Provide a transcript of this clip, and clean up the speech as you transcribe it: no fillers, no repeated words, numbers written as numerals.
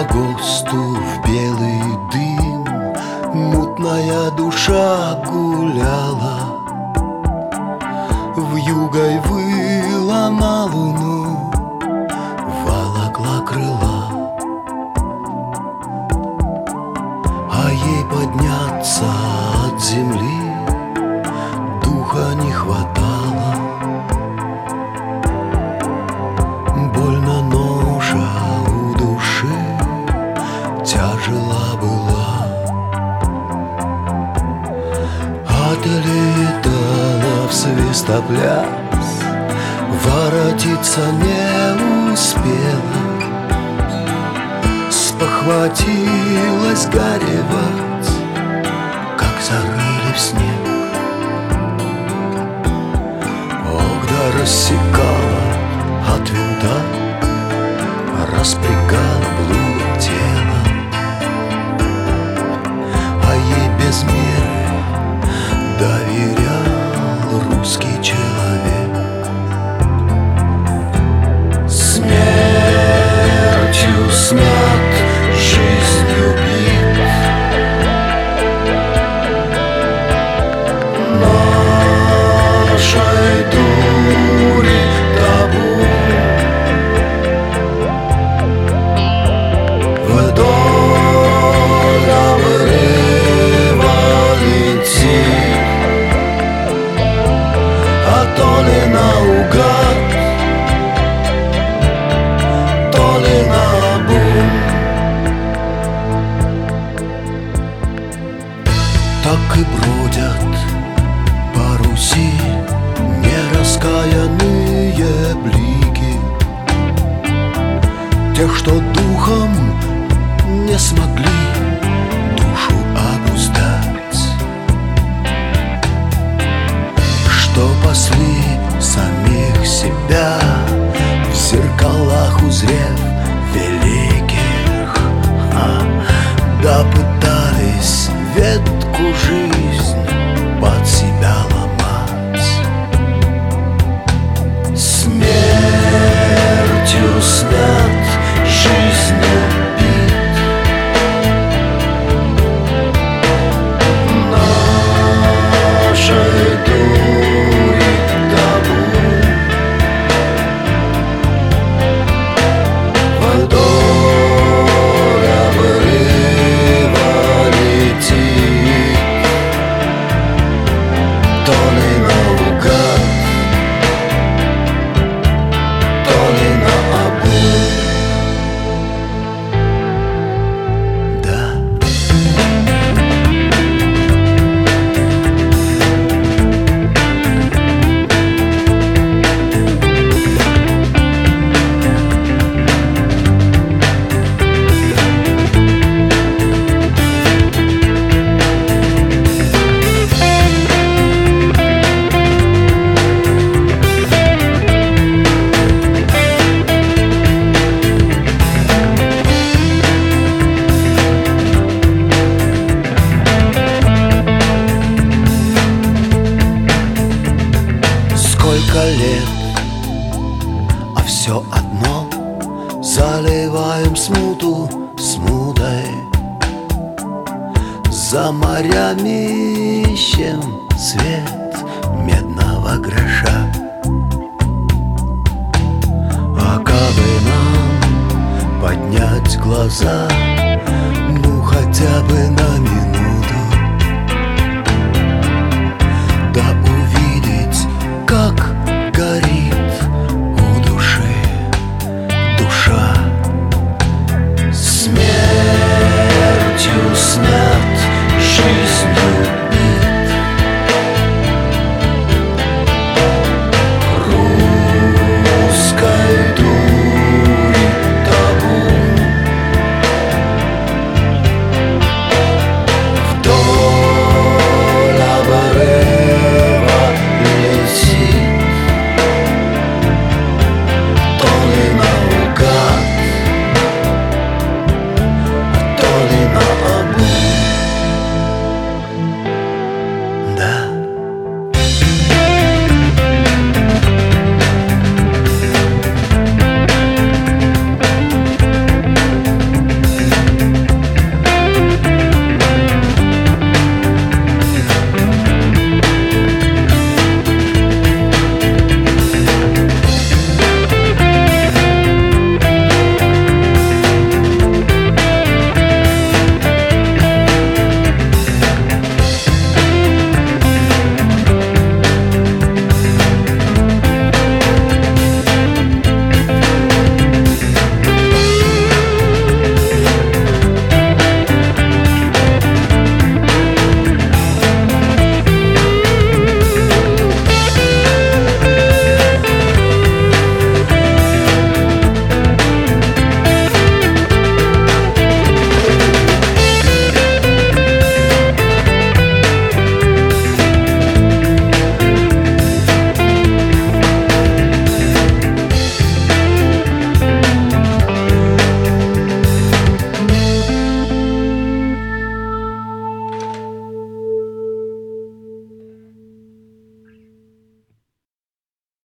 ГОСТу в белый дым мутная душа гуляла, вьюгой выла на луну, волокла крыла. А ей подняться от земли духа не хватало. Больно ноша у души тяжела была. Отлетала в свистопляс, воротиться не успела. Спохватилась горевать, как зарыли в снег. Ох, да рассекала от винта, распрягала блудом тело, а ей без меры доверял русский человек. Смертью смят, жизнью бит, нашей дури табу. Вдоль обрыва летит, а то ли наугад, то ли наобум. Так и бродят по Руси нераскаянные блики тех, что духом не смогли душу обуздать, что пасли самих себя в зеркалах узрев великих, да пытались ветку жизнь под себя ломать. Смертью смят, жизнью бит, нашей дури табу. Вдоль обрыва летит, то ли наугад, то ли наобум. Да. Сколько лет, а все одно заливаем смуту смутой, за морями ищем свет медного гроша. А кабы нам поднять глаза, ну хотя бы на